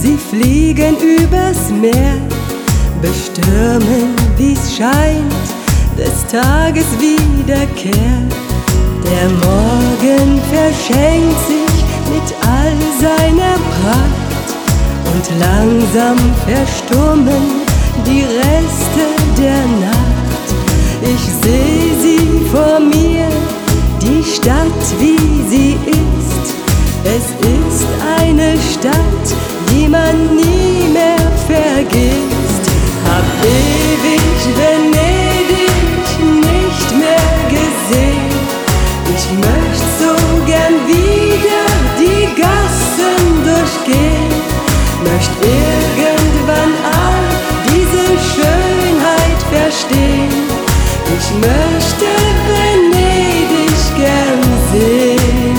Sie fliegen übers Meer, bestürmen, wie's scheint, des Tages Wiederkehr. Der Morgen verschenkt sich mit all seiner Pracht und langsam verstummen die Reste der Nacht. Ich seh sie vor mir, die Stadt wie sie ist. Es ist eine Stadt, die man nie mehr vergisst. Hab ewig Venedig nicht mehr gesehen. Ich möcht so gern wieder die Gassen durchgehen. Möcht irgendwann all diese Schönheit verstehen. Ich möchte Venedig gern sehen.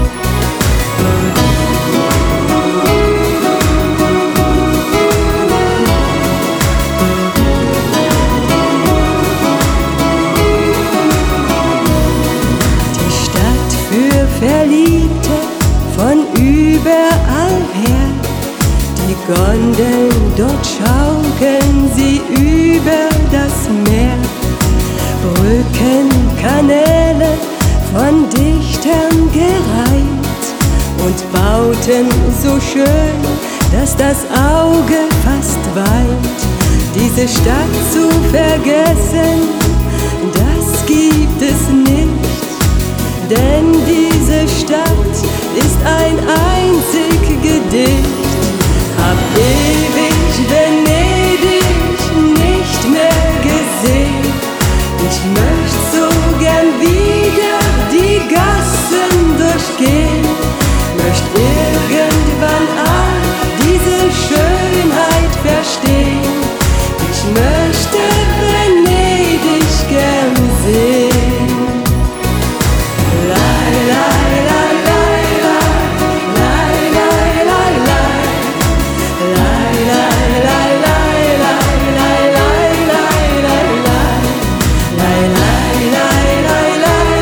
Verliebte von überall her, die Gondeln dort schaukeln sie über das Meer. Brücken, Kanäle von Dichtern gereiht und Bauten so schön, dass das Auge fast weint. Diese Stadt zu vergessen, das gibt es nicht. Denn diese Stadt ist ein einzig Gedicht. Hab ewig Venedig nicht mehr gesehen. Ich möcht so gern wieder die Gassen durchgehen. Möcht irgendwann all diese Schönheit verstehen. Ich möchte Venedig gern sehen.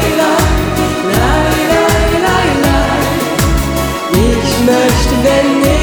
Ich möchte Venedig